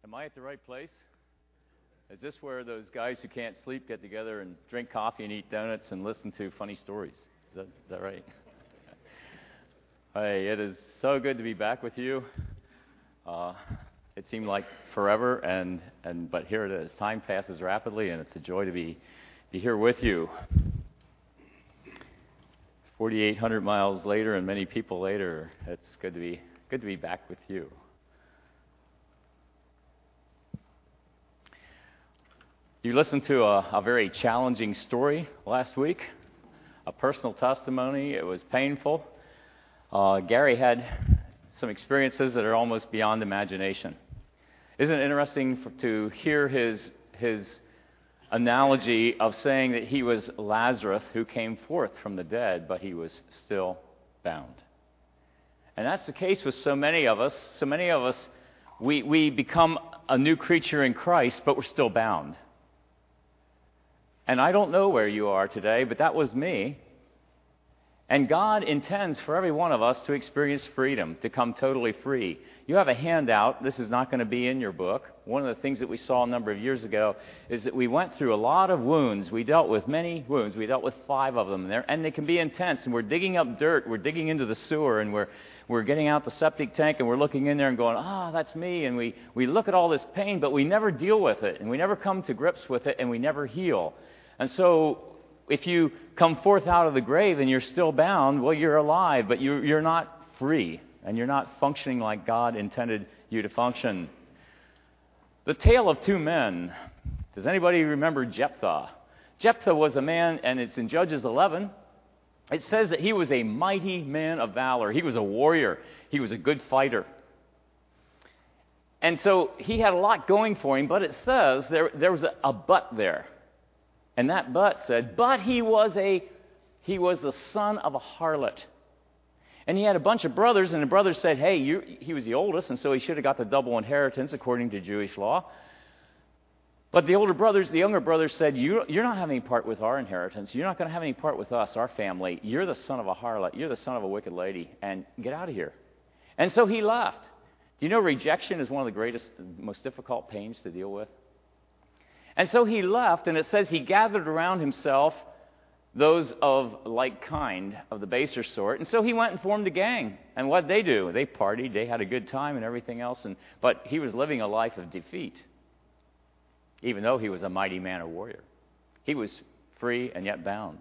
Am I at the right place? Is this where those guys who can't sleep get together and drink coffee and eat donuts and listen to funny stories? Is that right? Hey, it is so good to be back with you. It seemed like forever, but here it is. Time passes rapidly, and it's a joy to be here with you. 4,800 miles later and many people later, it's good to be back with you. You listened to a very challenging story last week, a personal testimony. It was painful. Gary had some experiences that are almost beyond imagination. Isn't it interesting to hear his analogy of saying that he was Lazarus who came forth from the dead, but he was still bound? And that's the case with so many of us. So many of us, we become a new creature in Christ, but we're still bound. And I don't know where you are today, but that was me. And God intends for every one of us to experience freedom, to come totally free. You have a handout. This is not going to be in your book. One of the things that we saw a number of years ago is that we went through a lot of wounds. We dealt with many wounds. We dealt with 5 of them there, and they can be intense. And we're digging up dirt. We're digging into the sewer, and we're getting out the septic tank, and we're looking in there and going, that's me. And we look at all this pain, but we never deal with it, and we never come to grips with it, and we never heal. And so if you come forth out of the grave and you're still bound, well, you're alive, but you're not free, and you're not functioning like God intended you to function. The tale of 2 men. Does anybody remember Jephthah? Jephthah was a man, and it's in Judges 11. It says that he was a mighty man of valor. He was a warrior. He was a good fighter. And so he had a lot going for him, but it says there was a but there. And that but said, but he was the son of a harlot. And he had a bunch of brothers, and the brothers said, hey, he was the oldest, and so he should have got the double inheritance according to Jewish law. But the younger brothers said, you're not having any part with our inheritance. You're not going to have any part with us, our family. You're the son of a harlot. You're the son of a wicked lady, and get out of here. And so he left. Do you know rejection is one of the greatest, most difficult pains to deal with? And so he left, and it says he gathered around himself those of like kind, of the baser sort. And so he went and formed a gang. And what did they do? They partied, they had a good time and everything else. But he was living a life of defeat, even though he was a mighty man or warrior. He was free and yet bound.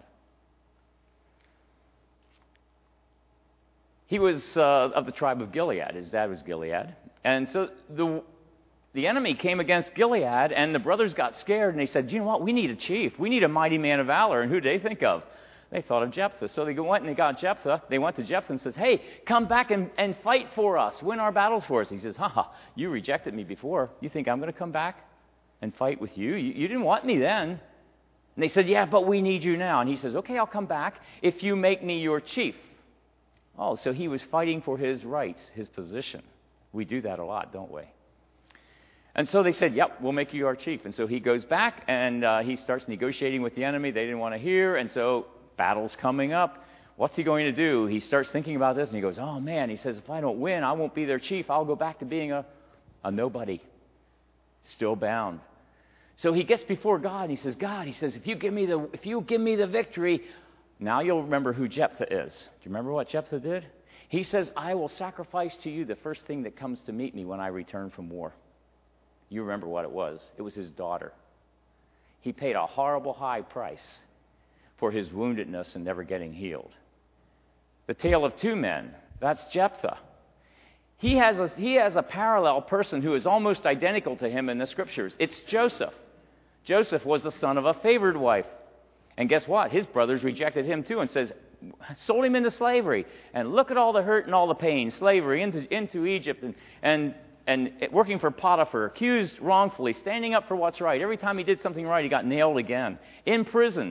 He was of the tribe of Gilead. His dad was Gilead. And so the enemy came against Gilead, and the brothers got scared, and they said, you know what, we need a chief. We need a mighty man of valor. And who did they think of? They thought of Jephthah. So they went and they got Jephthah. They went to Jephthah and says, hey, come back and fight for us. Win our battles for us. He says, you rejected me before. You think I'm going to come back and fight with you? You didn't want me then. And they said, yeah, but we need you now. And he says, okay, I'll come back if you make me your chief. Oh, so he was fighting for his rights, his position. We do that a lot, don't we? And so they said, yep, we'll make you our chief. And so he goes back, and he starts negotiating with the enemy. They didn't want to hear, and so battle's coming up. What's he going to do? He starts thinking about this, and he goes, oh, man. He says, if I don't win, I won't be their chief. I'll go back to being a nobody, still bound. So he gets before God, and he says, God, if you give me the victory, now you'll remember who Jephthah is. Do you remember what Jephthah did? He says, I will sacrifice to you the first thing that comes to meet me when I return from war. You remember what it was. It was his daughter. He paid a horrible high price for his woundedness and never getting healed. The tale of 2 men, that's Jephthah. He has a parallel person who is almost identical to him in the Scriptures. It's Joseph. Joseph was the son of a favored wife. And guess what? His brothers rejected him too and sold him into slavery. And look at all the hurt and all the pain. Slavery into Egypt and working for Potiphar, accused wrongfully, standing up for what's right. Every time he did something right, he got nailed again. In prison.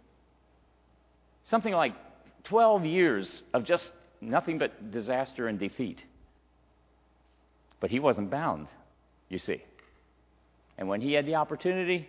Something like 12 years of just nothing but disaster and defeat. But he wasn't bound, you see. And when he had the opportunity,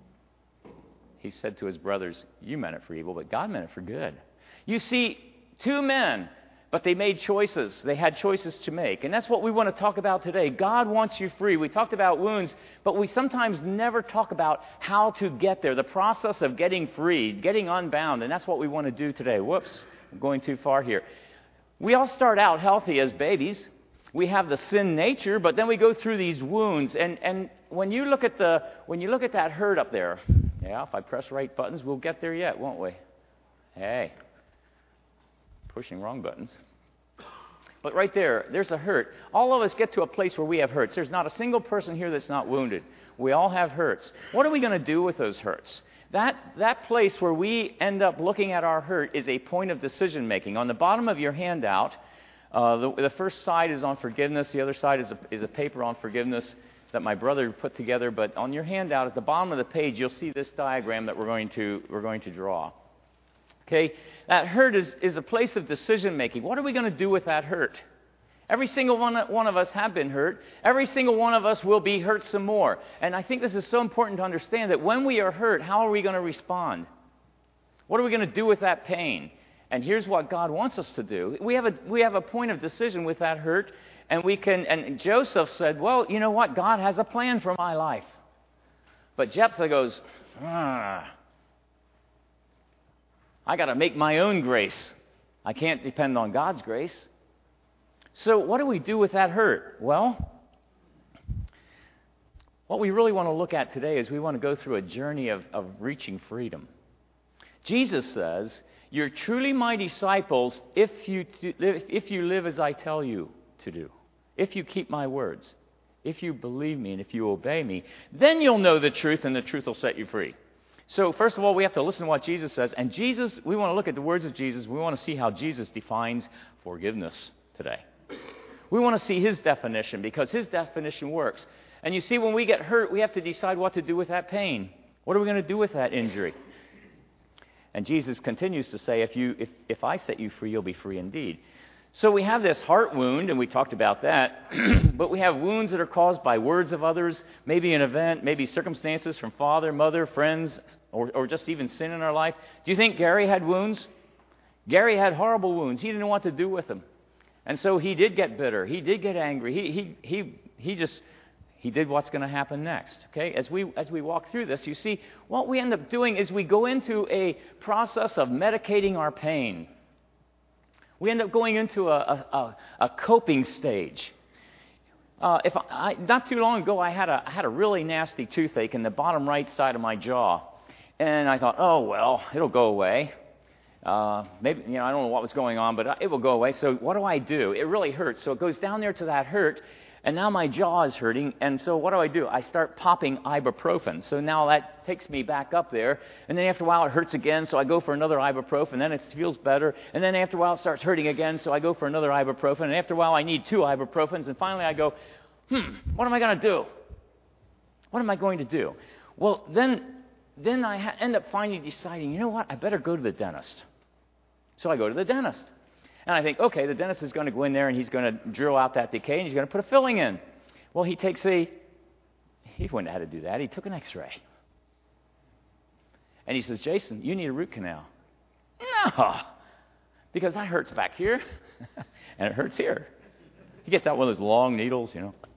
he said to his brothers, you meant it for evil, but God meant it for good. You see, 2 men, But they made choices. They had choices to make. And that's what we want to talk about today. God wants you free. We talked about wounds, but we sometimes never talk about how to get there, the process of getting free, getting unbound. And that's what we want to do today. Whoops, I'm going too far here. We all start out healthy as babies. We have the sin nature, but then we go through these wounds. And when you look at that hurt up there, yeah, if I press right buttons, we'll get there yet, won't we? Hey. Pushing wrong buttons. But right there's a hurt. All of us get to a place where we have hurts. There's not a single person here that's not wounded. We all have hurts. What are we going to do with those hurts? That place where we end up looking at our hurt is a point of decision making. On the bottom of your handout, the first side is on forgiveness. The other side is a paper on forgiveness that my brother put together. But on your handout, at the bottom of the page, you'll see this diagram that we're going to draw. Okay, that hurt is a place of decision making. What are we going to do with that hurt? Every single one of us have been hurt. Every single one of us will be hurt some more. And I think this is so important to understand that when we are hurt, how are we going to respond? What are we going to do with that pain? And here's what God wants us to do. We have a point of decision with that hurt, and Joseph said, well, you know what? God has a plan for my life. But Jephthah goes, I got to make my own grace. I can't depend on God's grace. So what do we do with that hurt? Well, what we really want to look at today is we want to go through a journey of reaching freedom. Jesus says, you're truly my disciples if you live as I tell you to do. If you keep my words. If you believe me and if you obey me, then you'll know the truth and the truth will set you free. So first of all, we have to listen to what Jesus says. And Jesus, we want to look at the words of Jesus. We want to see how Jesus defines forgiveness today. We want to see his definition because his definition works. And you see, when we get hurt, we have to decide what to do with that pain. What are we going to do with that injury? And Jesus continues to say, if I set you free, you'll be free indeed. So we have this heart wound, and we talked about that, but we have wounds that are caused by words of others, maybe an event, maybe circumstances from father, mother, friends, or just even sin in our life. Do you think Gary had wounds? Gary had horrible wounds. He didn't know what to do with them. And so he did get bitter. He did get angry. He did what's going to happen next. Okay? As we walk through this, you see, what we end up doing is we go into a process of medicating our pain. We end up going into a coping stage. Not too long ago, I had a really nasty toothache in the bottom right side of my jaw, and I thought, oh well, it'll go away. Maybe I don't know what was going on, but it will go away. So what do? It really hurts. So it goes down there to that hurt, and now my jaw is hurting. And so what do? I start popping ibuprofen. So now that takes me back up there, and then after a while it hurts again. So I go for another ibuprofen. Then it feels better, and then after a while it starts hurting again. So I go for another ibuprofen, and after a while I need 2 ibuprofens, and finally I go, what am I going to do? What am I going to do? Well, then I end up finally deciding, you know what? I better go to the dentist. So I go to the dentist. And I think, okay, the dentist is going to go in there and he's going to drill out that decay and he's going to put a filling in. Well, he wouldn't have had to do that. He took an x-ray. And he says, Jason, you need a root canal. No, because that hurts back here and it hurts here. He gets out one of those long needles,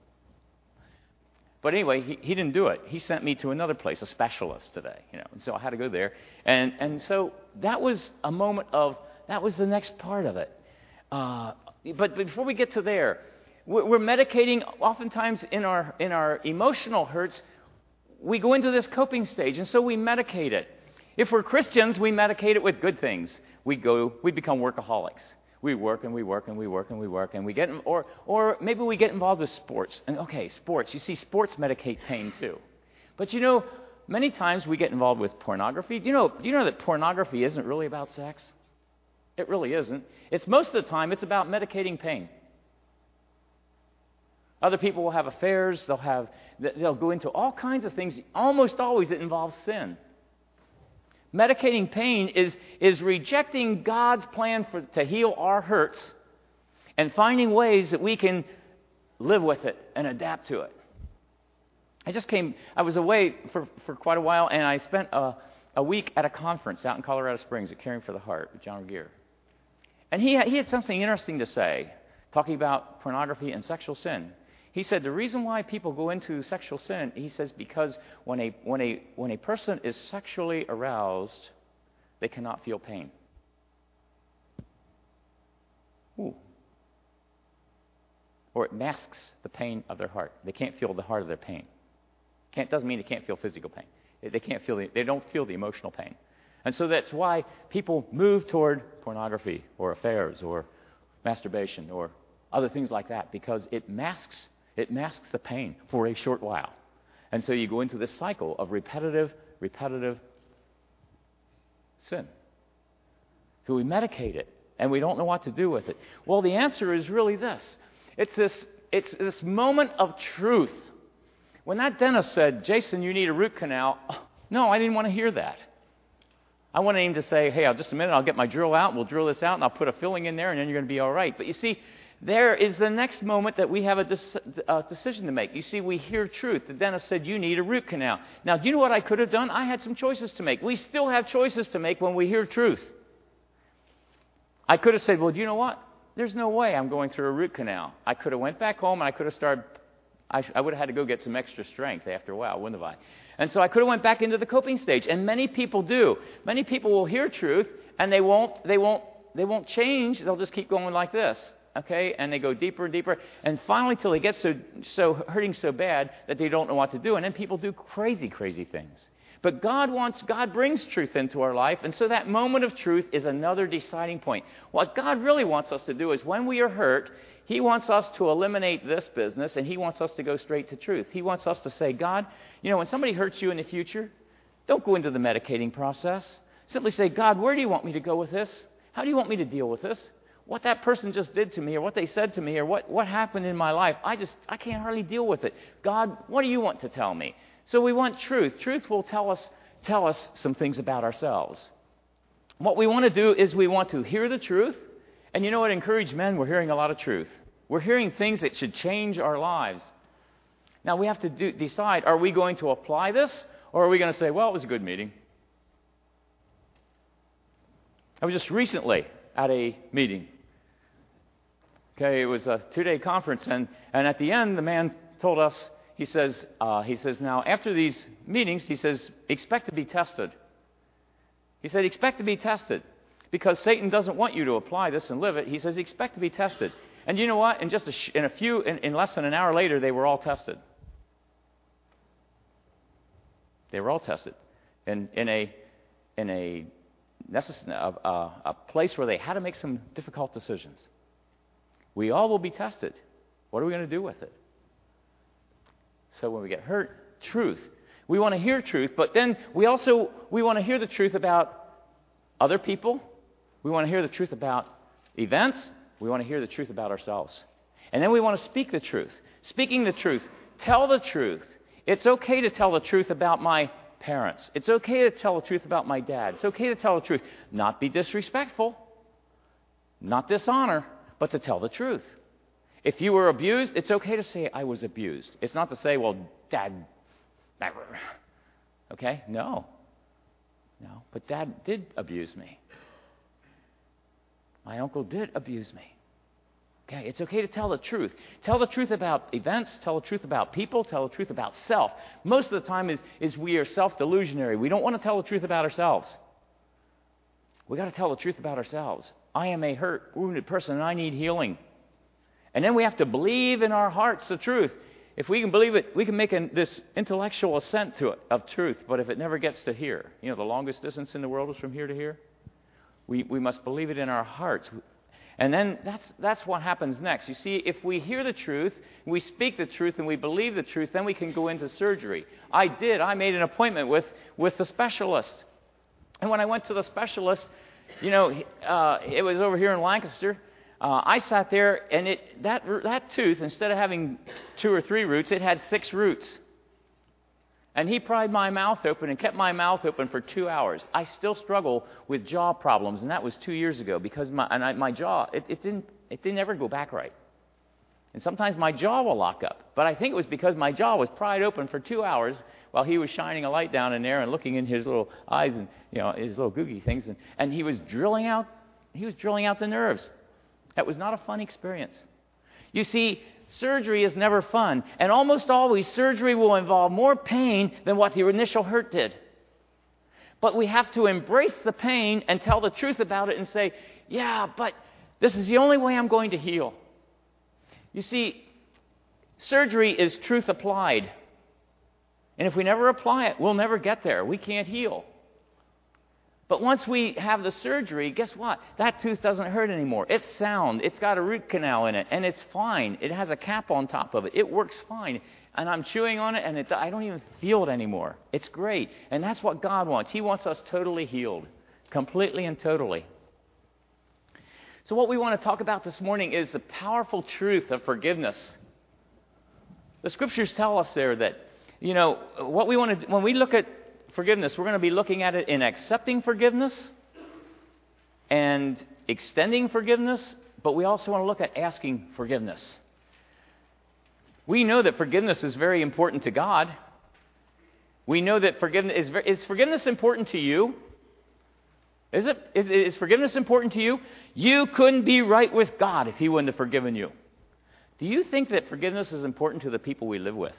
But anyway, he didn't do it. He sent me to another place, a specialist today, And so I had to go there. And so that was a moment that was the next part of it. But before we get to there, we're medicating. Oftentimes in our emotional hurts, we go into this coping stage, and so we medicate it. If we're Christians, we medicate it with good things. We become workaholics. We work and we work and we work and we work and we get, or maybe we get involved with sports. And okay, sports. You see, sports medicate pain too. But many times we get involved with pornography. Do you know that pornography isn't really about sex? It really isn't. It's most of the time it's about medicating pain. Other people will have affairs. They'll go into all kinds of things. Almost always it involves sin. Medicating pain is rejecting God's plan to heal our hurts and finding ways that we can live with it and adapt to it. I was away for quite a while, and I spent a week at a conference out in Colorado Springs at Caring for the Heart with John Gear. And he had something interesting to say, talking about pornography and sexual sin. He said the reason why people go into sexual sin, he says, because when a person is sexually aroused, they cannot feel pain. Ooh. Or it masks the pain of their heart. They can't feel the heart of their pain. Doesn't mean they can't feel physical pain. They don't feel the emotional pain. And so that's why people move toward pornography or affairs or masturbation or other things like that, because it masks the pain for a short while. And so you go into this cycle of repetitive sin. So we medicate it, and we don't know what to do with it. Well, the answer is really this. It's this moment of truth. When that dentist said, Jason, you need a root canal, no, I didn't want to hear that. I wanted him to say, hey, just a minute, I'll get my drill out, we'll drill this out, and I'll put a filling in there, and then you're going to be all right. But you see, there is the next moment that we have a decision to make. You see, we hear truth. The dentist said, you need a root canal. Now, do you know what I could have done? I had some choices to make. We still have choices to make when we hear truth. I could have said, well, do you know what? There's no way I'm going through a root canal. I could have went back home and I could have started, I would have had to go get some extra strength after a while, wouldn't have I? And so I could have went back into the coping stage. And many people do. Many people will hear truth and they won't change. They'll just keep going like this. Okay? And they go deeper and deeper. And finally till they get so hurting so bad that they don't know what to do. And then people do crazy, crazy things. But God brings truth into our life, and so that moment of truth is another deciding point. What God really wants us to do is when we are hurt, He wants us to eliminate this business, and He wants us to go straight to truth. He wants us to say, God, when somebody hurts you in the future, don't go into the medicating process. Simply say, God, where do you want me to go with this? How do you want me to deal with this? What that person just did to me, or what they said to me, or what happened in my life, I can't hardly deal with it. God, what do you want to tell me? So we want truth. Truth will tell us some things about ourselves. What we want to do is we want to hear the truth. And you know what? Encouraged men, we're hearing a lot of truth. We're hearing things that should change our lives. Now we have to decide, are we going to apply this? Or are we going to say, well, it was a good meeting. I was just recently at a meeting. Okay, it was a 2-day conference. And at the end, the man told us, He says, now, after these meetings, he says, expect to be tested. He said, expect to be tested. Because Satan doesn't want you to apply this and live it. He says, expect to be tested. And you know what? In just in less than an hour later, they were all tested. They were all tested. In a place where they had to make some difficult decisions. We all will be tested. What are we going to do with it? So when we get hurt, truth. We want to hear truth, but then we want to hear the truth about other people. We want to hear the truth about events. We want to hear the truth about ourselves. And then we want to speak the truth. Speaking the truth. Tell the truth. It's okay to tell the truth about my parents. It's okay to tell the truth about my dad. It's okay to tell the truth. Not be disrespectful. Not dishonor, but to tell the truth. If you were abused, it's okay to say, I was abused. It's not to say, well, Dad, never. Okay? No. But Dad did abuse me. My uncle did abuse me. Okay? It's okay to tell the truth. Tell the truth about events. Tell the truth about people. Tell the truth about self. Most of the time is we are self-delusionary. We don't want to tell the truth about ourselves. We got to tell the truth about ourselves. I am a hurt, wounded person, and I need healing. And then we have to believe in our hearts the truth. If we can believe it, we can make this intellectual assent to it of truth. But if it never gets to here, the longest distance in the world is from here to here. We must believe it in our hearts. And then that's what happens next. You see, if we hear the truth, we speak the truth, and we believe the truth, then we can go into surgery. I made an appointment with the specialist. And when I went to the specialist, it was over here in Lancaster. I sat there, and that tooth, instead of having 2 or 3 roots, it had 6 roots. And he pried my mouth open and kept my mouth open for 2 hours. I still struggle with jaw problems, and that was 2 years ago because my jaw, it didn't ever go back right. And sometimes my jaw will lock up. But I think it was because my jaw was pried open for 2 hours while he was shining a light down in there and looking in his little eyes and his little googie things. And he was drilling out He was drilling out the nerves. That was not a fun experience. You see, surgery is never fun, and almost always surgery will involve more pain than what the initial hurt did. But we have to embrace the pain and tell the truth about it and say, yeah, but this is the only way I'm going to heal. You see, surgery is truth applied. And if we never apply it, we'll never get there. We can't heal. But once we have the surgery, guess what? That tooth doesn't hurt anymore. It's sound. It's got a root canal in it, and it's fine. It has a cap on top of it. It works fine. And I'm chewing on it, and I don't even feel it anymore. It's great. And that's what God wants. He wants us totally healed, completely and totally. So what we want to talk about this morning is the powerful truth of forgiveness. The Scriptures tell us there that, what we want to, when we look at forgiveness, we're going to be looking at it in accepting forgiveness and extending forgiveness, but we also want to look at asking forgiveness. We know that forgiveness is very important to God. We know that forgiveness is forgiveness important to you? Is it? Is forgiveness important to you? You couldn't be right with God if He wouldn't have forgiven you. Do you think that forgiveness is important to the people we live with?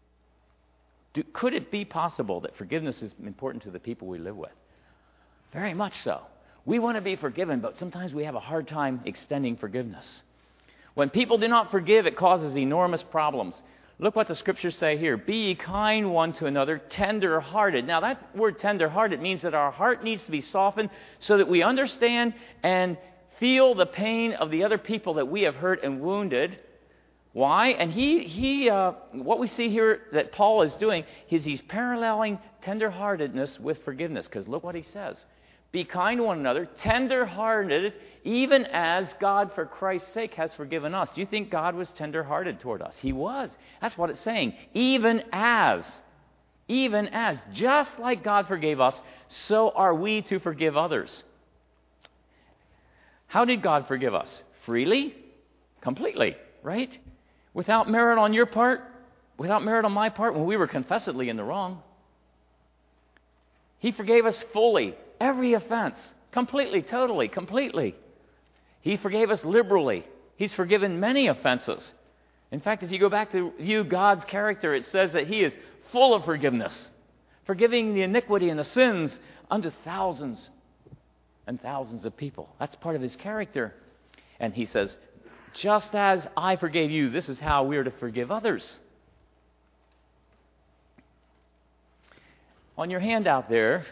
Could it be possible that forgiveness is important to the people we live with? Very much so. We want to be forgiven, but sometimes we have a hard time extending forgiveness. When people do not forgive, it causes enormous problems. Look what the Scriptures say here. Be ye kind one to another, tender-hearted. Now that word tender-hearted means that our heart needs to be softened so that we understand and feel the pain of the other people that we have hurt and wounded. Why? And what we see here that Paul is doing is he's paralleling tenderheartedness with forgiveness. Because look what he says. Be kind to one another, tenderhearted, even as God for Christ's sake has forgiven us. Do you think God was tenderhearted toward us? He was. That's what it's saying. Even as, just like God forgave us, so are we to forgive others. How did God forgive us? Freely? Completely, right? Without merit on your part, without merit on my part, when we were confessedly in the wrong. He forgave us fully, every offense, completely, totally, completely. He forgave us liberally. He's forgiven many offenses. In fact, if you go back to view God's character, it says that He is full of forgiveness, forgiving the iniquity and the sins unto thousands and thousands of people. That's part of His character. And He says, just as I forgave you, this is how we are to forgive others. On your handout there,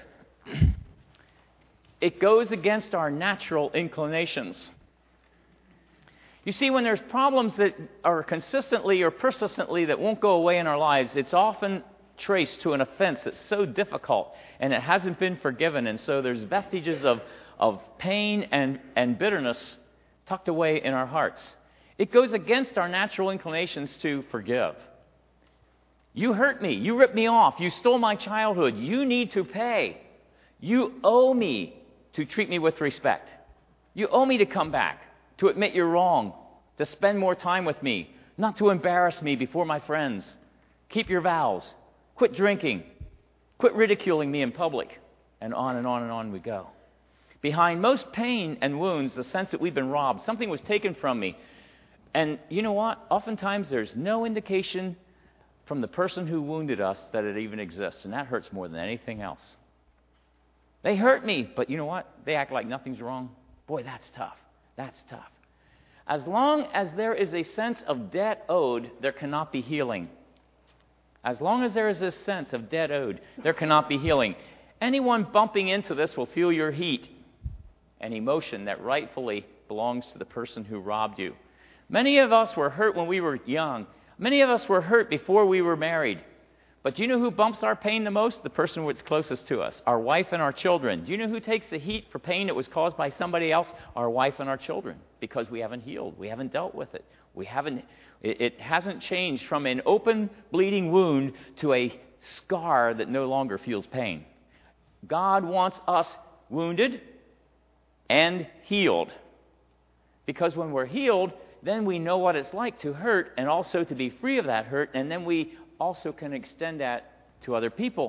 it goes against our natural inclinations. You see, when there's problems that are consistently or persistently that won't go away in our lives, it's often traced to an offense that's so difficult and it hasn't been forgiven, and so there's vestiges of pain and bitterness tucked away in our hearts. It goes against our natural inclinations to forgive. You hurt me. You ripped me off. You stole my childhood. You need to pay. You owe me to treat me with respect. You owe me to come back, to admit you're wrong, to spend more time with me, not to embarrass me before my friends. Keep your vows. Quit drinking. Quit ridiculing me in public. And on and on and on we go. Behind most pain and wounds, the sense that we've been robbed. Something was taken from me. And you know what? Oftentimes there's no indication from the person who wounded us that it even exists. And that hurts more than anything else. They hurt me, but you know what? They act like nothing's wrong. Boy, that's tough. That's tough. As long as there is a sense of debt owed, there cannot be healing. As long as there is this sense of debt owed, there cannot be healing. Anyone bumping into this will feel your heat and emotion that rightfully belongs to the person who robbed you. Many of us were hurt when we were young. Many of us were hurt before we were married. But do you know who bumps our pain the most? The person that's closest to us, our wife and our children. Do you know who takes the heat for pain that was caused by somebody else? Our wife and our children, because we haven't healed. We haven't dealt with it. It hasn't changed from an open, bleeding wound to a scar that no longer feels pain. God wants us wounded and healed. Because when we're healed, then we know what it's like to hurt and also to be free of that hurt, and then we also can extend that to other people.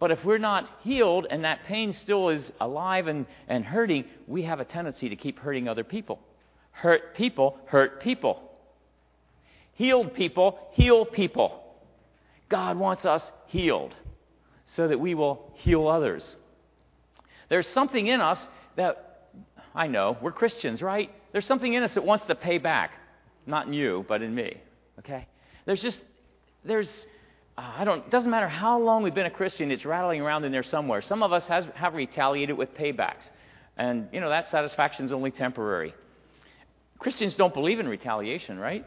But if we're not healed and that pain still is alive and hurting, we have a tendency to keep hurting other people. Hurt people hurt people. Healed people heal people. God wants us healed so that we will heal others. There's something in us that, I know, we're Christians, right? There's something in us that wants to pay back. Not in you, but in me. Okay? It doesn't matter how long we've been a Christian, it's rattling around in there somewhere. Some of us have retaliated with paybacks. And, that satisfaction is only temporary. Christians don't believe in retaliation, right?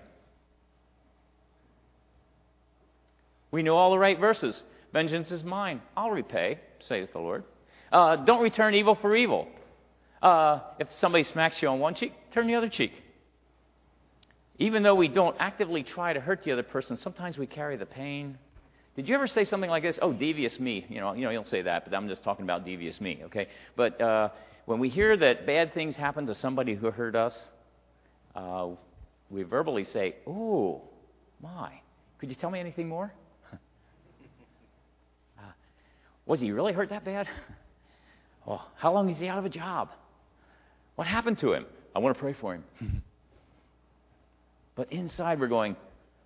We know all the right verses. Vengeance is mine. I'll repay, says the Lord. Don't return evil for evil. If somebody smacks you on one cheek, turn the other cheek. Even though we don't actively try to hurt the other person, sometimes we carry the pain. Did you ever say something like this? Oh, devious me. You don't say that, but I'm just talking about devious me, okay? But when we hear that bad things happen to somebody who hurt us, we verbally say, oh, my. Could you tell me anything more? Was he really hurt that bad? Oh, how long is he out of a job? What happened to him? I want to pray for him. But inside we're going,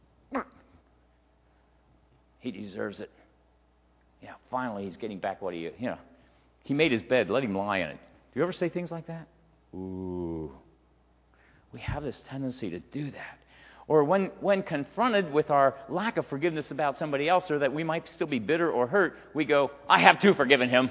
he deserves it. Yeah, finally he's getting back what he made his bed, let him lie in it. Do you ever say things like that? Ooh. We have this tendency to do that. Or when confronted with our lack of forgiveness about somebody else, or that we might still be bitter or hurt, we go, I have too forgiven him.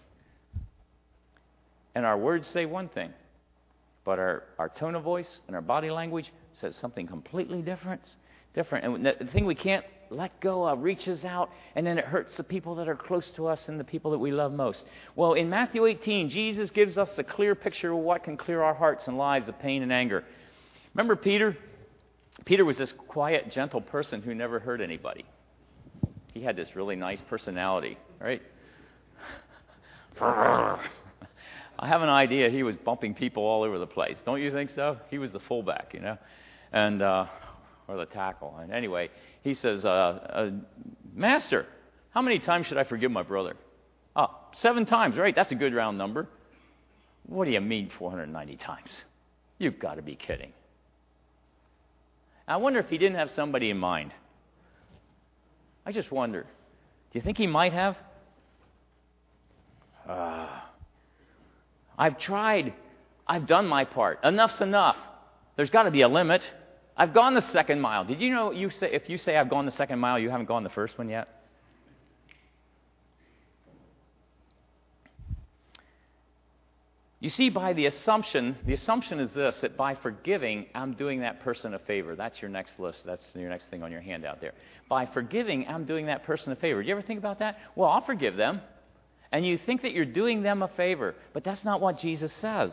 And our words say one thing, but our tone of voice and our body language says something completely different. And the thing we can't let go of reaches out, and then it hurts the people that are close to us and the people that we love most. Well, in Matthew 18, Jesus gives us the clear picture of what can clear our hearts and lives of pain and anger. Remember Peter? Peter was this quiet, gentle person who never hurt anybody. He had this really nice personality, right? I have an idea he was bumping people all over the place. Don't you think so? He was the fullback, and or the tackle. And anyway, he says, Master, how many times should I forgive my brother? 7 times, right? That's a good round number. What do you mean 490 times? You've got to be kidding. I wonder if he didn't have somebody in mind. I just wonder. Do you think he might have? I've tried. I've done my part. Enough's enough. There's got to be a limit. I've gone the second mile. Did you know if you say I've gone the second mile, you haven't gone the first one yet? You see, by the assumption is this, that by forgiving, I'm doing that person a favor. That's your next list. That's your next thing on your handout there. By forgiving, I'm doing that person a favor. Do you ever think about that? Well, I'll forgive them. And you think that you're doing them a favor, but that's not what Jesus says.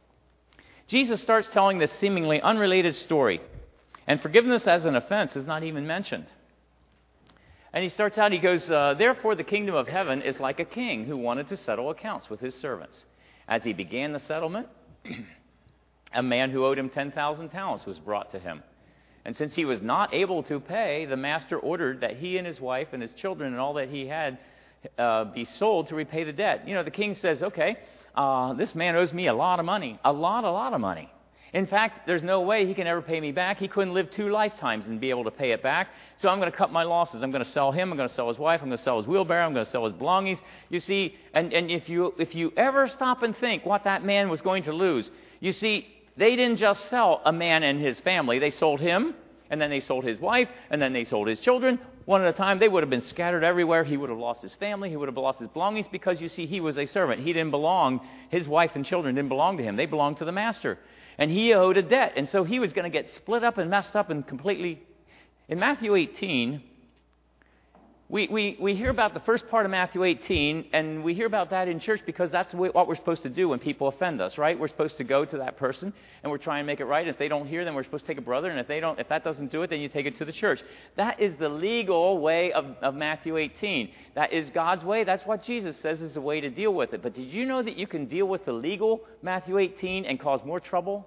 Jesus starts telling this seemingly unrelated story, and forgiveness as an offense is not even mentioned. And he starts out, he goes, therefore the kingdom of heaven is like a king who wanted to settle accounts with his servants. As he began the settlement, a man who owed him 10,000 talents was brought to him. And since he was not able to pay, the master ordered that he and his wife and his children and all that he had be sold to repay the debt. The king says, okay, this man owes me a lot of money, a lot of money. In fact, there's no way he can ever pay me back. He couldn't live 2 lifetimes and be able to pay it back. So I'm going to cut my losses. I'm going to sell him. I'm going to sell his wife. I'm going to sell his wheelbarrow. I'm going to sell his belongings. You see, and if you ever stop and think what that man was going to lose, you see, they didn't just sell a man and his family. They sold him, and then they sold his wife, and then they sold his children. One at a time, they would have been scattered everywhere. He would have lost his family. He would have lost his belongings because, you see, he was a servant. He didn't belong. His wife and children didn't belong to him. They belonged to the master. And he owed a debt. And so he was going to get split up and messed up and completely. In Matthew 18, we hear about the first part of Matthew 18, and we hear about that in church because that's what we're supposed to do when people offend us, right? We're supposed to go to that person, and we're trying to make it right. If they don't hear, then we're supposed to take a brother, and if that doesn't do it, then you take it to the church. That is the legal way of Matthew 18. That is God's way. That's what Jesus says is the way to deal with it. But did you know that you can deal with the legal Matthew 18 and cause more trouble?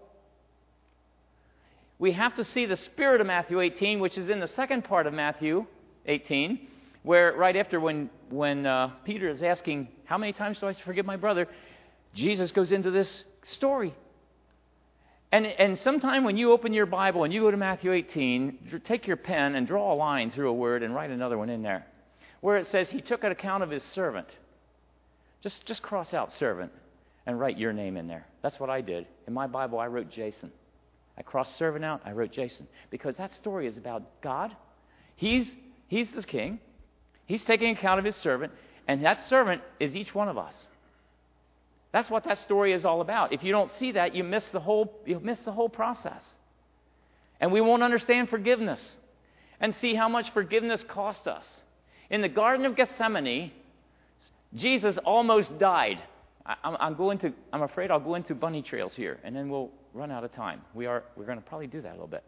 We have to see the spirit of Matthew 18, which is in the second part of Matthew 18, where right after when Peter is asking, how many times do I forgive my brother? Jesus goes into this story. And sometime when you open your Bible and you go to Matthew 18, take your pen and draw a line through a word and write another one in there, where it says he took an account of his servant. Just cross out servant and write your name in there. That's what I did. In my Bible, I wrote Jason. I crossed servant out, I wrote Jason. Because that story is about God. He's the king. He's taking account of his servant, and that servant is each one of us. That's what that story is all about. If you don't see that, you'll miss the whole process. And we won't understand forgiveness and see how much forgiveness cost us. In the Garden of Gethsemane, Jesus almost died. I'm afraid I'll go into bunny trails here, and then we'll run out of time. We're going to probably do that a little bit.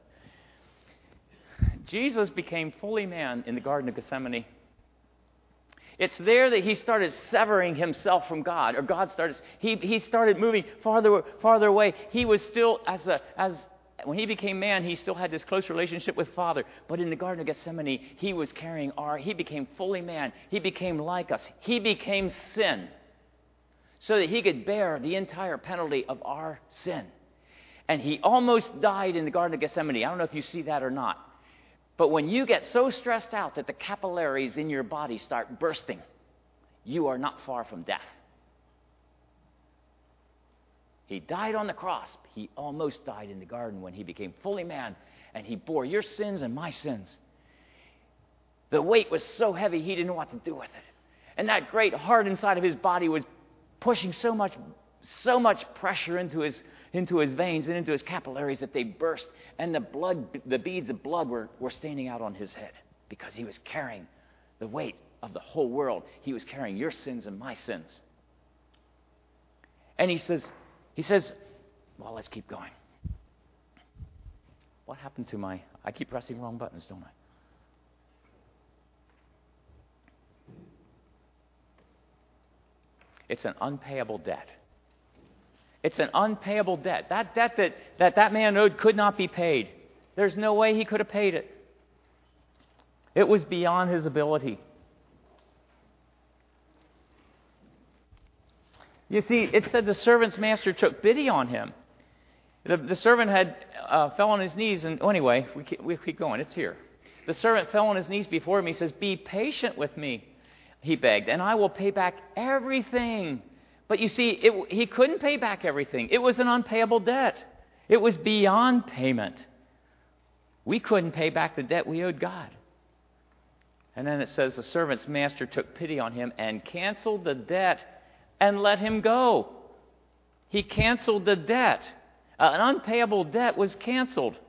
Jesus became fully man in the Garden of Gethsemane. It's there that he started severing himself from God, or God started. He started moving farther away. He was still when he became man, he still had this close relationship with Father. But in the Garden of Gethsemane, he was carrying He became fully man. He became like us. He became sin, so that he could bear the entire penalty of our sin. And he almost died in the Garden of Gethsemane. I don't know if you see that or not. But when you get so stressed out that the capillaries in your body start bursting, you are not far from death. He died on the cross. He almost died in the garden when he became fully man, and he bore your sins and my sins. The weight was so heavy he didn't know what to do with it. And that great heart inside of his body was pushing so much pressure into his veins and into his capillaries that they burst, and the beads of blood were standing out on his head because he was carrying the weight of the whole world. He was carrying your sins and my sins. And he says, well, let's keep going. What happened to I keep pressing wrong buttons, don't I? It's an unpayable debt. It's an unpayable debt. That debt that man owed could not be paid. There's no way he could have paid it. It was beyond his ability. You see, it said the servant's master took pity on him. The servant had fell on his knees, and anyway, we keep going. It's here. The servant fell on his knees before him. He says, "Be patient with me," he begged, "and I will pay back everything." But you see, he couldn't pay back everything. It was an unpayable debt. It was beyond payment. We couldn't pay back the debt we owed God. And then it says the servant's master took pity on him and canceled the debt and let him go. He canceled the debt. An unpayable debt was canceled.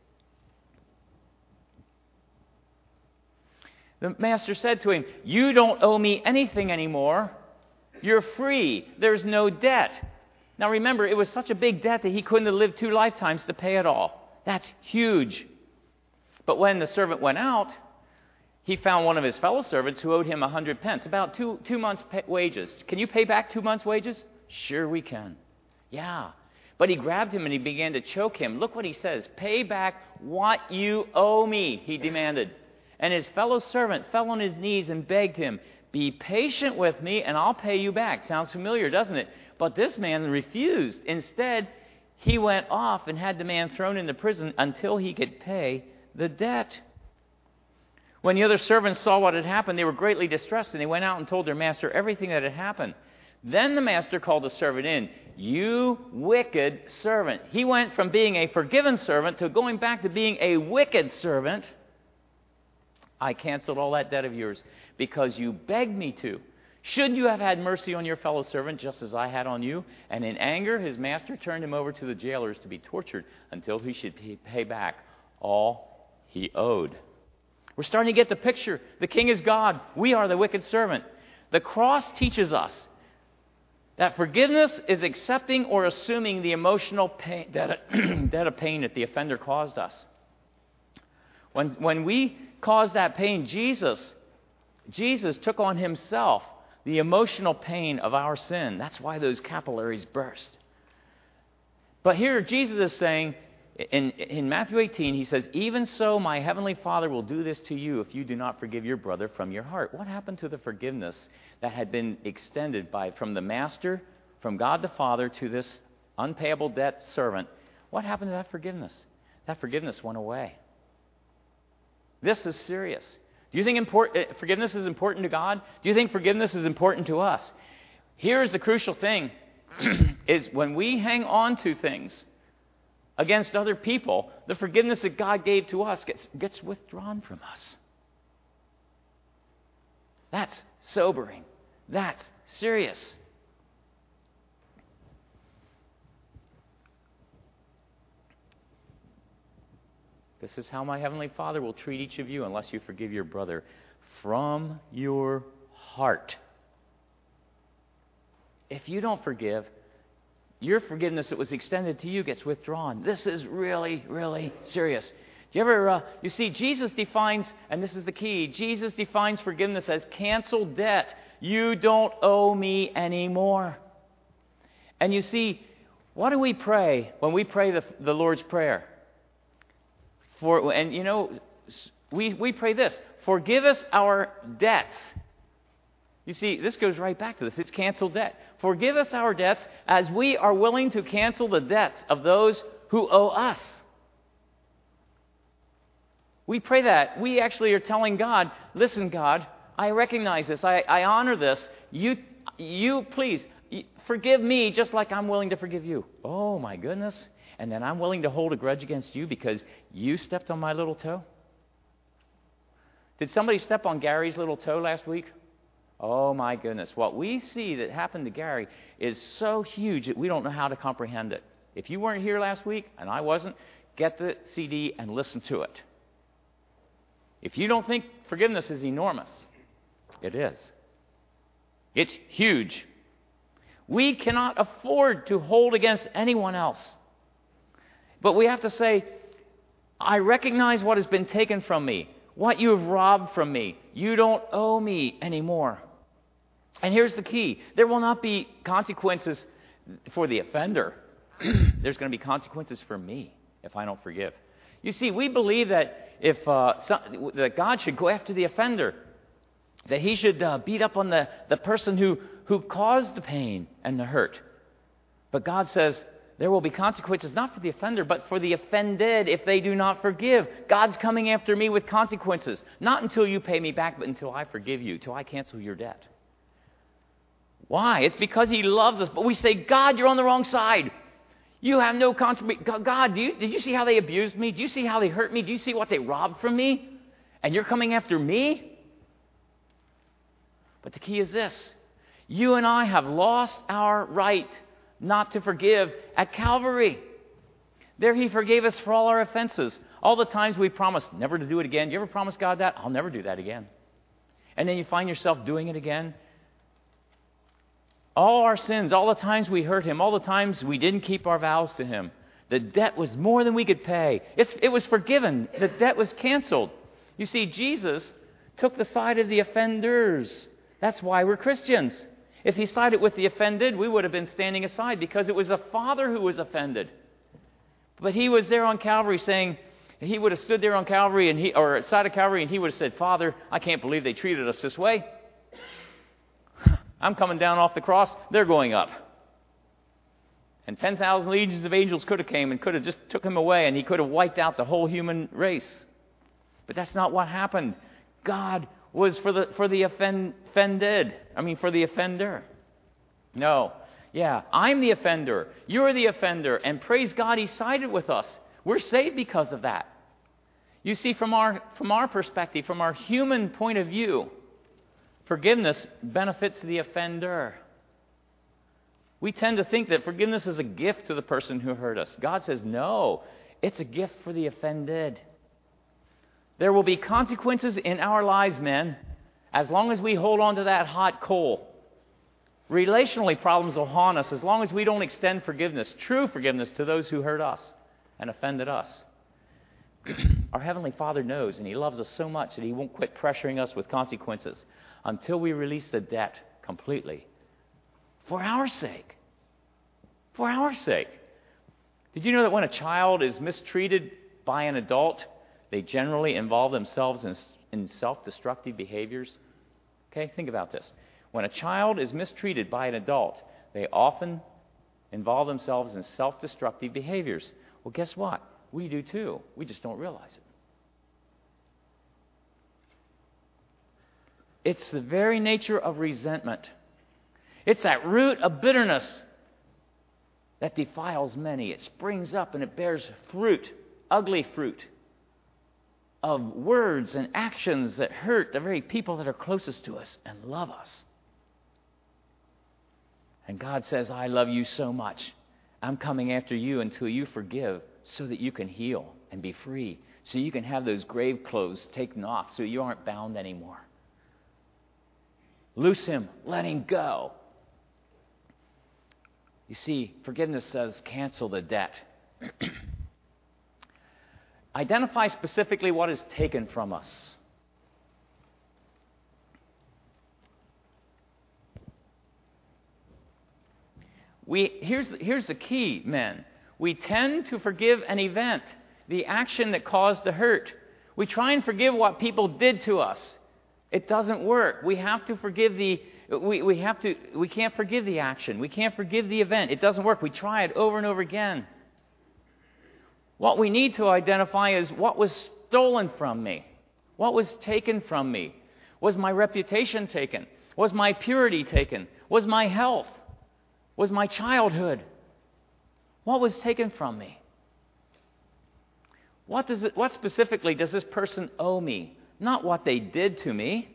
The master said to him, "You don't owe me anything anymore. You're free. There's no debt." Now remember, it was such a big debt that he couldn't have lived 2 lifetimes to pay it all. That's huge. But when the servant went out, he found one of his fellow servants who owed him 100 pence, about two months' wages. Can you pay back 2 months' wages? Sure we can. Yeah. But he grabbed him and he began to choke him. Look what he says. "Pay back what you owe me," he demanded. And his fellow servant fell on his knees and begged him, "Be patient with me and I'll pay you back." Sounds familiar, doesn't it? But this man refused. Instead, he went off and had the man thrown into prison until he could pay the debt. When the other servants saw what had happened, they were greatly distressed, and they went out and told their master everything that had happened. Then the master called the servant in. "You wicked servant." He went from being a forgiven servant to going back to being a wicked servant. "I canceled all that debt of yours because you begged me to. Shouldn't you have had mercy on your fellow servant just as I had on you?" And in anger, his master turned him over to the jailers to be tortured until he should pay back all he owed. We're starting to get the picture. The king is God. We are the wicked servant. The cross teaches us that forgiveness is accepting or assuming the emotional pain, debt of pain that the offender caused us. When we caused that pain, Jesus took on himself the emotional pain of our sin. That's why those capillaries burst. But here Jesus is saying, In Matthew 18, he says, "Even so, my heavenly Father will do this to you if you do not forgive your brother from your heart." What happened to the forgiveness that had been extended from the master, from God the Father, to this unpayable debt servant? What happened to that forgiveness? That forgiveness went away. This is serious. Do you think forgiveness is important to God? Do you think forgiveness is important to us? Here's the crucial thing, is when we hang on to things against other people, the forgiveness that God gave to us gets withdrawn from us. That's sobering. That's serious. This is how my heavenly Father will treat each of you unless you forgive your brother from your heart. If you don't forgive, your forgiveness that was extended to you gets withdrawn. This is really, really serious. Do you ever, you see, Jesus defines, and this is the key, Jesus defines forgiveness as canceled debt. You don't owe me anymore. And you see, what do we pray when we pray the Lord's Prayer? We pray this: forgive us our debts. You see, this goes right back to this. It's canceled debt. Forgive us our debts as we are willing to cancel the debts of those who owe us. We pray that. We actually are telling God, listen, God, I recognize this. I honor this. You please, forgive me just like I'm willing to forgive you. Oh, my goodness. And then I'm willing to hold a grudge against you because you stepped on my little toe? Did somebody step on Gary's little toe last week? Oh, my goodness. What we see that happened to Gary is so huge that we don't know how to comprehend it. If you weren't here last week, and I wasn't, get the CD and listen to it. If you don't think forgiveness is enormous, it is. It's huge. We cannot afford to hold against anyone else. But we have to say, I recognize what has been taken from me, what you have robbed from me. You don't owe me anymore. And here's the key. There will not be consequences for the offender. There's going to be consequences for me if I don't forgive. You see, we believe that that God should go after the offender, that he should beat up on the person who caused the pain and the hurt. But God says, there will be consequences not for the offender, but for the offended if they do not forgive. God's coming after me with consequences. Not until you pay me back, but until I forgive you, till I cancel your debt. Why? It's because He loves us. But we say, God, you're on the wrong side. You have no consequence. God, did you see how they abused me? Do you see how they hurt me? Do you see what they robbed from me? And you're coming after me? But the key is this. You and I have lost our right not to forgive at Calvary. There He forgave us for all our offenses. All the times we promised never to do it again. Do you ever promise God that? I'll never do that again. And then you find yourself doing it again. All our sins, all the times we hurt Him, all the times we didn't keep our vows to Him. The debt was more than we could pay. It was forgiven. The debt was canceled. You see, Jesus took the side of the offenders. That's why we're Christians. If He sided with the offended, we would have been standing aside because it was the Father who was offended. But He was there on Calvary saying, He would have stood there on Calvary or at side of Calvary and He would have said, Father, I can't believe they treated us this way. I'm coming down off the cross. They're going up. And 10,000 legions of angels could have came and could have just took Him away and He could have wiped out the whole human race. But that's not what happened. God was for the offended. For the offender. No. Yeah, I'm the offender. You're the offender. And praise God, He sided with us. We're saved because of that. You see, from our perspective, from our human point of view, forgiveness benefits the offender. We tend to think that forgiveness is a gift to the person who hurt us. God says, no, it's a gift for the offended. There will be consequences in our lives, men, as long as we hold on to that hot coal. Relationally, problems will haunt us as long as we don't extend forgiveness, true forgiveness, to those who hurt us and offended us. Our Heavenly Father knows, and He loves us so much that He won't quit pressuring us with consequences until we release the debt completely. For our sake. For our sake. Did you know that when a child is mistreated by an adult, they generally involve themselves in self-destructive behaviors? Okay, think about this. When a child is mistreated by an adult, they often involve themselves in self-destructive behaviors. Well, guess what? We do too. We just don't realize it. It's the very nature of resentment. It's that root of bitterness that defiles many. It springs up and it bears fruit, ugly fruit, of words and actions that hurt the very people that are closest to us and love us. And God says, I love you so much. I'm coming after you until you forgive so that you can heal and be free, so you can have those grave clothes taken off so you aren't bound anymore. Loose him. Let him go. You see, forgiveness says cancel the debt. Identify specifically what is taken from us. Here's the key, men. We tend to forgive an event, the action that caused the hurt. We try and forgive what people did to us. It doesn't work. We have to forgive we can't forgive the action. We can't forgive the event. It doesn't work. We try it over and over again. What we need to identify is what was stolen from me. What was taken from me? Was my reputation taken? Was my purity taken? Was my health? Was my childhood? What was taken from me? What specifically does this person owe me? Not what they did to me.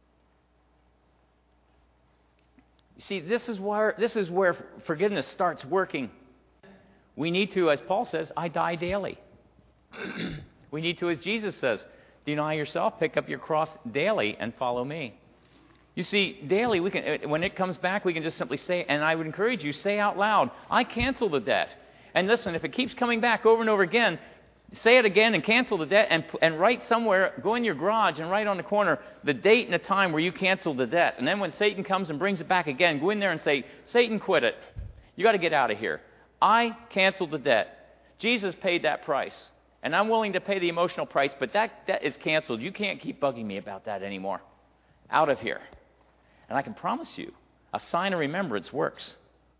You see, this is where forgiveness starts working. We need to, as Paul says, I die daily. We need to, as Jesus says, deny yourself, pick up your cross daily, and follow me. You see, daily, when it comes back, we can just simply say, and I would encourage you, say out loud, I cancel the debt. And listen, if it keeps coming back over and over again, say it again and cancel the debt, and write somewhere, go in your garage and write on the corner the date and the time where you canceled the debt. And then when Satan comes and brings it back again, go in there and say, Satan, quit it. You got to get out of here. I canceled the debt. Jesus paid that price. And I'm willing to pay the emotional price, but that debt is canceled. You can't keep bugging me about that anymore. Out of here. And I can promise you, a sign of remembrance works.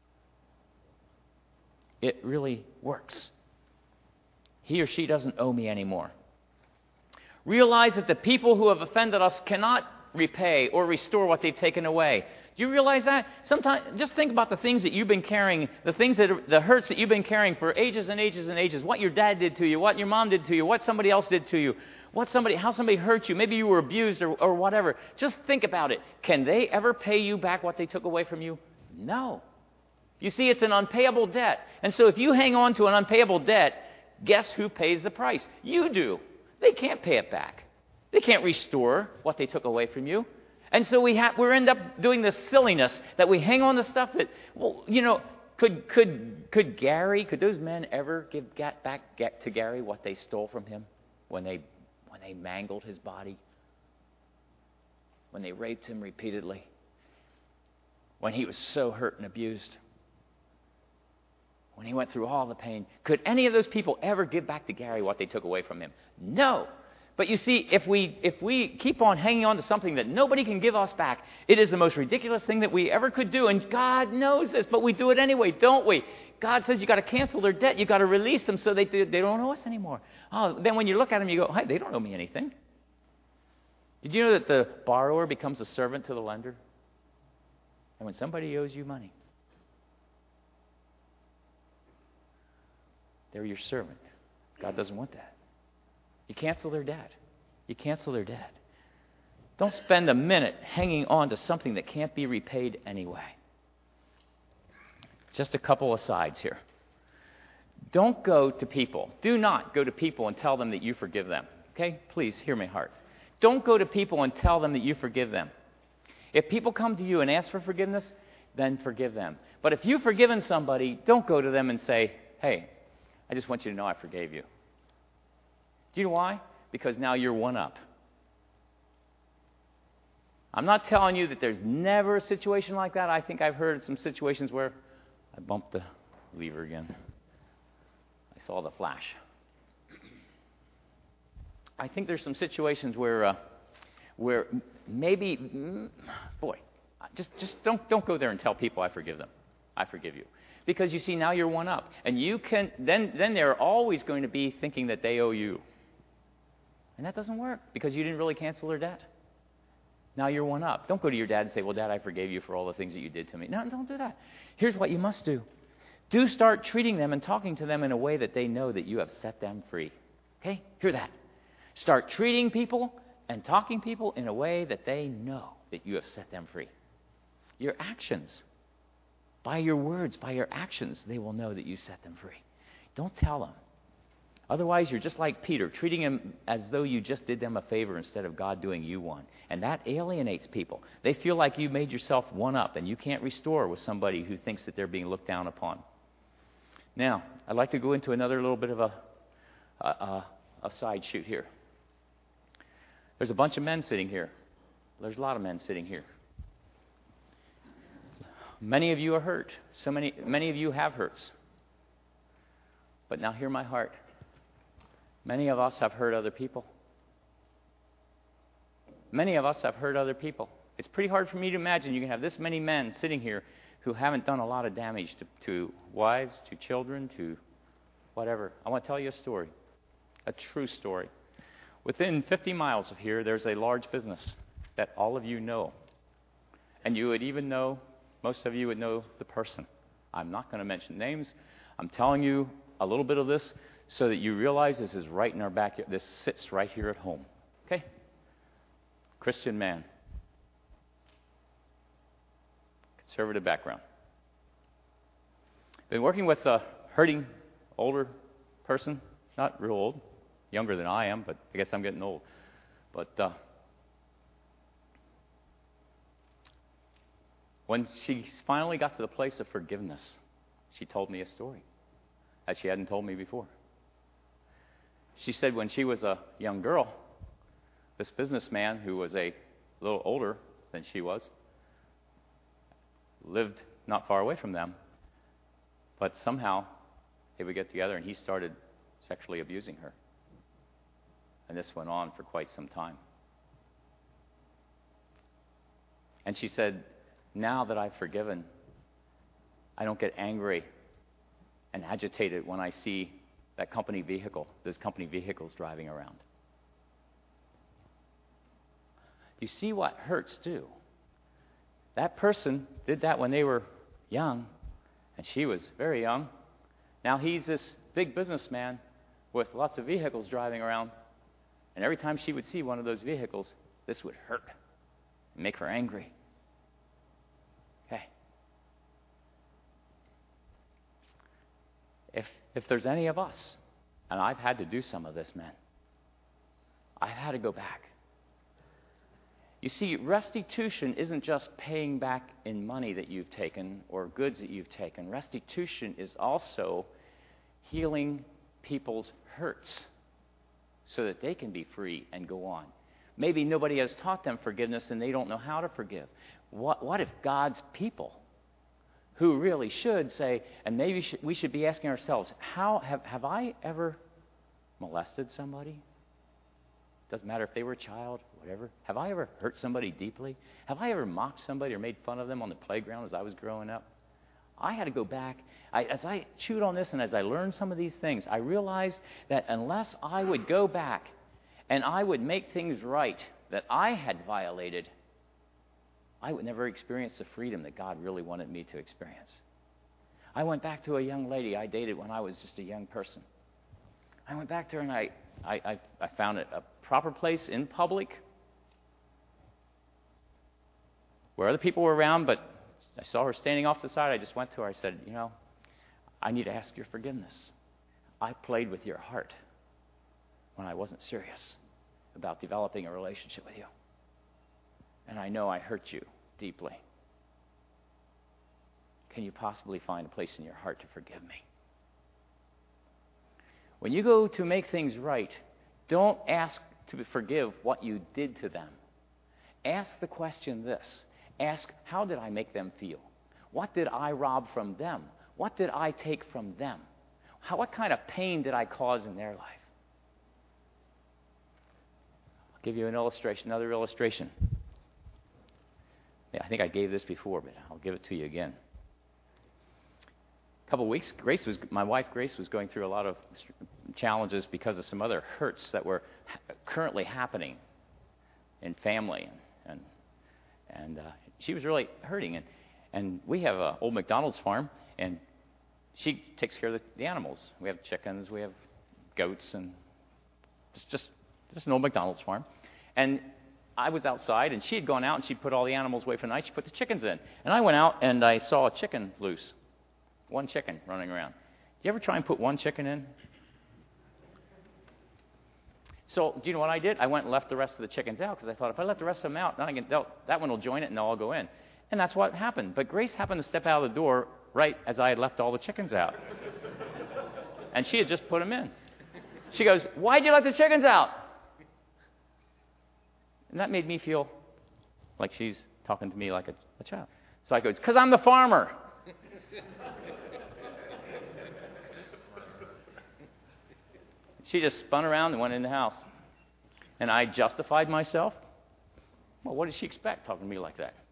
It really works. He or she doesn't owe me anymore. Realize that the people who have offended us cannot repay or restore what they've taken away. Do you realize that? Sometimes, just think about the things that you've been carrying, the hurts that you've been carrying for ages and ages and ages. What your dad did to you, what your mom did to you, what somebody else did to you, how somebody hurt you. Maybe you were abused or whatever. Just think about it. Can they ever pay you back what they took away from you? No. You see, it's an unpayable debt. And so if you hang on to an unpayable debt, guess who pays the price? You do. They can't pay it back. They can't restore what they took away from you. And so we end up doing this silliness that we hang on to stuff that, well, you know, could those men ever give back to Gary what they stole from him when they mangled his body, when they raped him repeatedly, when he was so hurt and abused, when he went through all the pain? Could any of those people ever give back to Gary what they took away from him? No. But you see, if we keep on hanging on to something that nobody can give us back, it is the most ridiculous thing that we ever could do. And God knows this, but we do it anyway, don't we? God says you got to cancel their debt. You got to release them so they don't owe us anymore. Oh, then when you look at them, you go, hey, they don't owe me anything. Did you know that the borrower becomes a servant to the lender? And when somebody owes you money, they're your servant. God doesn't want that. You cancel their debt. You cancel their debt. Don't spend a minute hanging on to something that can't be repaid anyway. Just a couple asides here. Don't go to people. Do not go to people and tell them that you forgive them. Okay? Please hear my heart. Don't go to people and tell them that you forgive them. If people come to you and ask for forgiveness, then forgive them. But if you've forgiven somebody, don't go to them and say, hey, I just want you to know I forgave you. Do you know why? Because now you're one up. I'm not telling you that there's never a situation like that. I think I've heard some situations where I bumped the lever again. saw the flash. I think there's some situations where maybe, just don't go there and tell people I forgive them. I forgive you. Because you see, now you're one up. And you can, then they're always going to be thinking that they owe you. And that doesn't work because you didn't really cancel their debt. Now you're one up. Don't go to your dad and say, well, Dad, I forgave you for all the things that you did to me. No, don't do that. Here's what you must do. Do start treating them and talking to them in a way that they know that you have set them free. Okay? Hear that. Start treating people and talking people in a way that they know that you have set them free. Your actions, by your words, by your actions, they will know that you set them free. Don't tell them. Otherwise, you're just like Peter, treating him as though you just did them a favor instead of God doing you one. And that alienates people. They feel like you made yourself one up, and you can't restore with somebody who thinks that they're being looked down upon. Now, I'd like to go into another little bit of a side shoot here. There's a bunch of men sitting here. There's a lot of men sitting here. Many of you are hurt. Many of you have hurts. But now hear my heart. Many of us have hurt other people. Many of us have hurt other people. It's pretty hard for me to imagine you can have this many men sitting here who haven't done a lot of damage to wives, to children, to whatever. I want to tell you a story, a true story. Within 50 miles of here, there's a large business that all of you know. And you would even know, most of you would know the person. I'm not going to mention names. I'm telling you a little bit of this so that you realize this is right in our backyard. This sits right here at home. Okay? Christian man. Conservative background. Been working with a hurting older person, not real old, younger than I am, but I guess I'm getting old. But when she finally got to the place of forgiveness, she told me a story that she hadn't told me before. She said when she was a young girl, this businessman who was a little older than she was, lived not far away from them, but somehow they would get together and he started sexually abusing her. And this went on for quite some time. And she said, now that I've forgiven, I don't get angry and agitated when I see that company vehicle, those company vehicles driving around. You see what hurts do. That person did that when they were young, and she was very young. Now he's this big businessman with lots of vehicles driving around, and every time she would see one of those vehicles, this would hurt and make her angry. Okay. If there's any of us, and I've had to do some of this, man, I've had to go back. You see, restitution isn't just paying back in money that you've taken or goods that you've taken. Restitution is also healing people's hurts so that they can be free and go on. Maybe nobody has taught them forgiveness and they don't know how to forgive. What if God's people, who really should say, and maybe we should be asking ourselves, have I ever molested somebody? Doesn't matter if they were a child, whatever. Have I ever hurt somebody deeply? Have I ever mocked somebody or made fun of them on the playground as I was growing up? I had to go back. As I chewed on this and as I learned some of these things, I realized that unless I would go back and I would make things right that I had violated, I would never experience the freedom that God really wanted me to experience. I went back to a young lady I dated when I was just a young person. I went back to her and I found a proper place in public where other people were around, but I saw her standing off to the side. I just went to her. I said, I need to ask your forgiveness. I played with your heart when I wasn't serious about developing a relationship with you. And I know I hurt you deeply. Can you possibly find a place in your heart to forgive me? When you go to make things right, don't ask to forgive what you did to them. Ask the question this. Ask, how did I make them feel? What did I rob from them? What did I take from them? What kind of pain did I cause in their life? I'll give you another illustration. Yeah, I think I gave this before, but I'll give it to you again. A couple of weeks, my wife Grace was going through a lot of challenges because of some other hurts that were currently happening in family, and she was really hurting. And we have an old McDonald's farm, and she takes care of the animals. We have chickens, we have goats, and it's just an old McDonald's farm. And I was outside, and she had gone out, and she'd put all the animals away for the night. She put the chickens in. And I went out, and I saw a chicken loose. One chicken running around. You ever try and put one chicken in? So, do you know what I did? I went and left the rest of the chickens out, because I thought, if I let the rest of them out, then that one will join it, and they'll all go in. And that's what happened. But Grace happened to step out of the door right as I had left all the chickens out. And she had just put them in. She goes, "Why'd you let the chickens out?" And that made me feel like she's talking to me like a child. So I go, "It's because I'm the farmer." She just spun around and went in the house. And I justified myself. Well, what did she expect talking to me like that?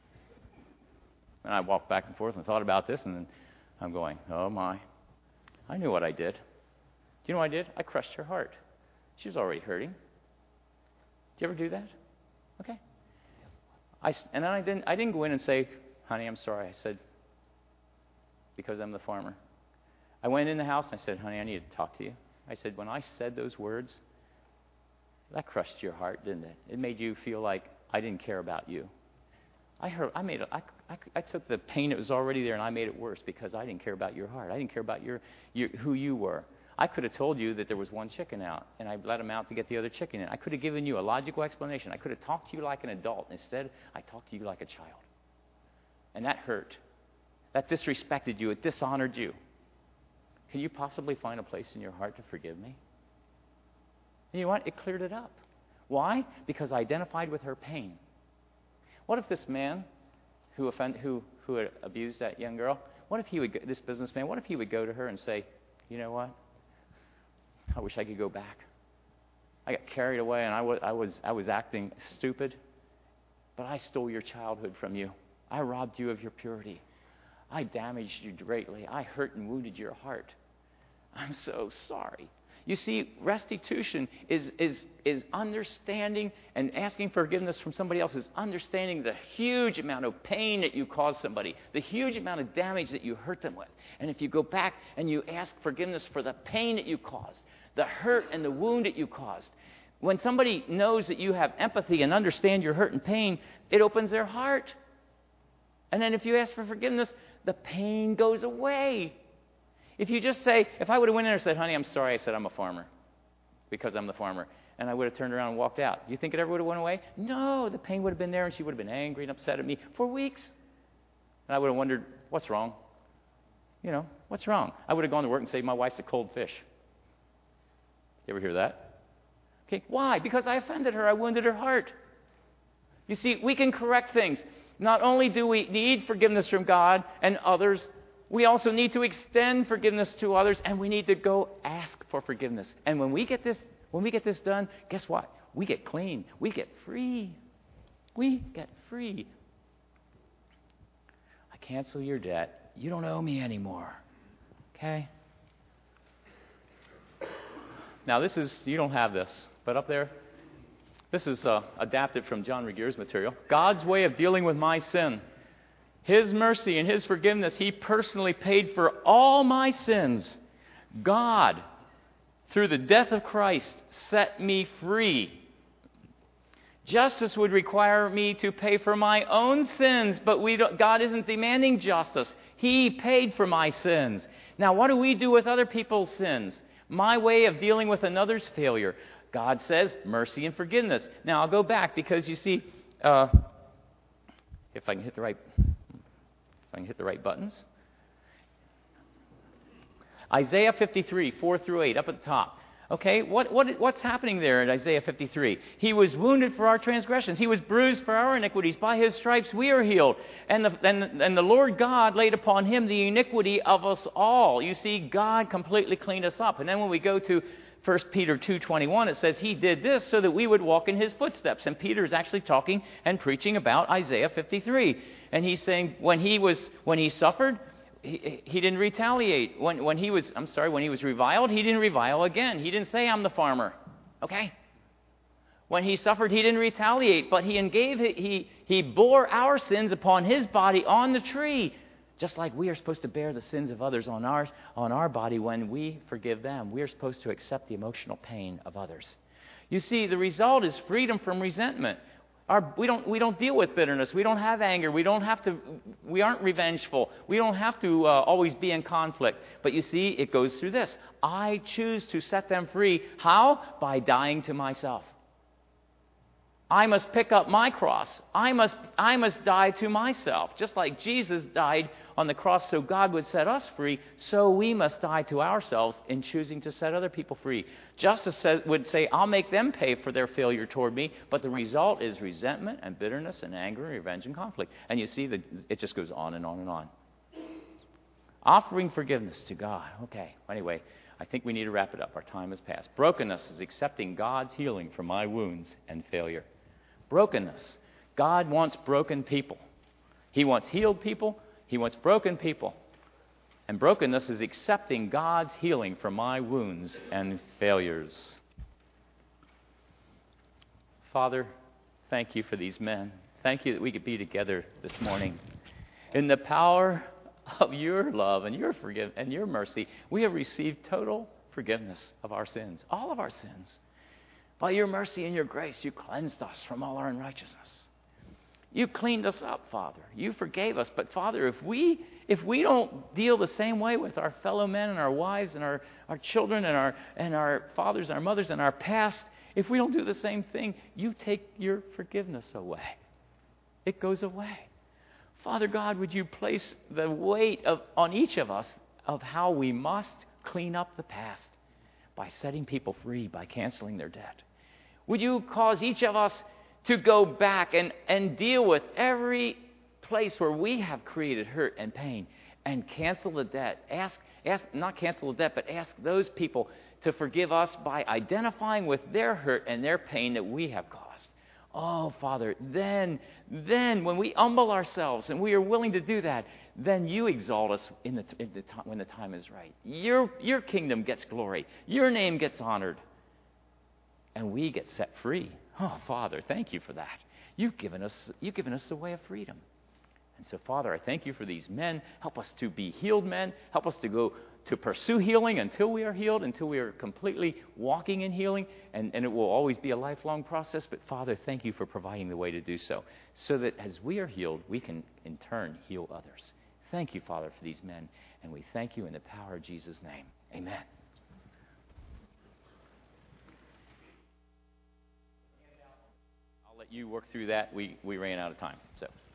And I walked back and forth and thought about this, and then I'm going, oh my. I knew what I did. Do you know what I did? I crushed her heart. She was already hurting. Did you ever do that? Okay. And then I didn't go in and say, "Honey, I'm sorry." I said, because I'm the farmer. I went in the house and I said, "Honey, I need to talk to you." I said, when I said those words, that crushed your heart, didn't it? It made you feel like I didn't care about you. I took the pain that was already there and I made it worse because I didn't care about your heart. I didn't care about who you were. I could have told you that there was one chicken out, and I let him out to get the other chicken in. I could have given you a logical explanation. I could have talked to you like an adult. Instead, I talked to you like a child. And that hurt. That disrespected you. It dishonored you. Can you possibly find a place in your heart to forgive me? And you know what? It cleared it up. Why? Because I identified with her pain. What if this man who had abused that young girl, this businessman, what if he would go to her and say, "You know what? I wish I could go back. I got carried away and I was acting stupid, but I stole your childhood from you. I robbed you of your purity. I damaged you greatly. I hurt and wounded your heart. I'm so sorry." You see, restitution is understanding and asking forgiveness from somebody else is understanding the huge amount of pain that you caused somebody, the huge amount of damage that you hurt them with. And if you go back and you ask forgiveness for the pain that you caused, the hurt and the wound that you caused, when somebody knows that you have empathy and understand your hurt and pain, it opens their heart. And then if you ask for forgiveness, the pain goes away. If you just say, if I would have went in and said, "Honey, I'm sorry," I said, "I'm a farmer," because I'm the farmer, and I would have turned around and walked out, do you think it ever would have went away? No, the pain would have been there, and she would have been angry and upset at me for weeks. And I would have wondered, what's wrong? What's wrong? I would have gone to work and said, "My wife's a cold fish." You ever hear that? Okay, why? Because I offended her. I wounded her heart. You see, we can correct things. Not only do we need forgiveness from God and others, we also need to extend forgiveness to others, and we need to go ask for forgiveness. And when we get this done, guess what? We get clean. We get free. We get free. I cancel your debt. You don't owe me anymore. Okay? Now you don't have this, but up there, this is adapted from John Regere's material. God's way of dealing with my sin. His mercy and His forgiveness, He personally paid for all my sins. God, through the death of Christ, set me free. Justice would require me to pay for my own sins, but God isn't demanding justice. He paid for my sins. Now, what do we do with other people's sins? My way of dealing with another's failure. God says mercy and forgiveness. Now, I'll go back because you see, if I can hit the right buttons. Isaiah 53, 4 through 8, up at the top. Okay, what's happening there in Isaiah 53? He was wounded for our transgressions. He was bruised for our iniquities. By his stripes we are healed. And the Lord God laid upon him the iniquity of us all. You see, God completely cleaned us up. And then when we go to 1 Peter 2:21, it says he did this so that we would walk in his footsteps. And Peter is actually talking and preaching about Isaiah 53. And he's saying when he suffered, he didn't retaliate. When he was reviled, he didn't revile again. He didn't say, I'm the farmer. Okay? When he suffered, he didn't retaliate, but he bore our sins upon his body on the tree, just like we are supposed to bear the sins of others on our body when we forgive them. We are supposed to accept the emotional pain of others. You see, the result is freedom from resentment. We don't deal with bitterness. We don't have anger. We aren't revengeful. We don't have to always be in conflict. But you see, it goes through this. I choose to set them free. How? By dying to myself. I must pick up my cross. I must die to myself. Just like Jesus died on the cross so God would set us free, so we must die to ourselves in choosing to set other people free. Justice would say, I'll make them pay for their failure toward me, but the result is resentment and bitterness and anger and revenge and conflict. And you see that it just goes on and on and on. Offering forgiveness to God. Okay, anyway, I think we need to wrap it up. Our time has passed. Brokenness is accepting God's healing for my wounds and failure. Brokenness. God wants broken people. He wants healed people. He wants broken people. And brokenness is accepting God's healing for my wounds and failures. Father, thank you for these men. Thank you that we could be together this morning. In the power of your love and your forgiveness and your mercy, we have received total forgiveness of our sins, all of our sins. By your mercy and your grace, you cleansed us from all our unrighteousness. You cleaned us up, Father. You forgave us. But, Father, if we don't deal the same way with our fellow men and our wives and our children and our fathers and our mothers and our past, if we don't do the same thing, you take your forgiveness away. It goes away. Father God, would you place the weight on each of us of how we must clean up the past by setting people free, by canceling their debt? Would you cause each of us to go back and deal with every place where we have created hurt and pain and cancel the debt? Not cancel the debt, but ask those people to forgive us by identifying with their hurt and their pain that we have caused. Oh, Father, then when we humble ourselves and we are willing to do that, then you exalt us when the time is right. Your kingdom gets glory. Your name gets honored. And we get set free. Oh, Father, thank you for that. You've given us the way of freedom. And so, Father, I thank you for these men. Help us to be healed men. Help us to go to pursue healing until we are healed, until we are completely walking in healing. And it will always be a lifelong process. But, Father, thank you for providing the way to do so that as we are healed, we can, in turn, heal others. Thank you, Father, for these men. And we thank you in the power of Jesus' name. Amen. I'll let you work through that. We ran out of time. So.